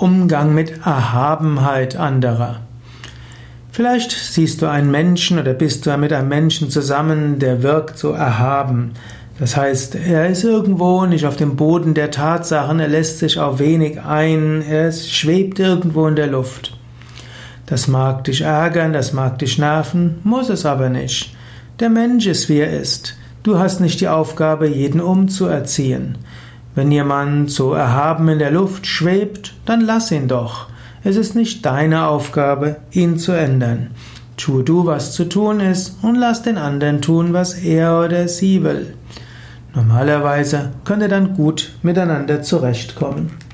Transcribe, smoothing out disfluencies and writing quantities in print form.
Umgang mit Erhabenheit anderer. Vielleicht siehst du einen Menschen oder bist du mit einem Menschen zusammen, der wirkt so erhaben. Das heißt, er ist irgendwo nicht auf dem Boden der Tatsachen, er lässt sich auf wenig ein, er schwebt irgendwo in der Luft. Das mag dich ärgern, das mag dich nerven, muss es aber nicht. Der Mensch ist, wie er ist. Du hast nicht die Aufgabe, jeden umzuerziehen. Wenn jemand so erhaben in der Luft schwebt, dann lass ihn doch. Es ist nicht deine Aufgabe, ihn zu ändern. Tu du, was zu tun ist, und lass den anderen tun, was er oder sie will. Normalerweise könnt ihr dann gut miteinander zurechtkommen.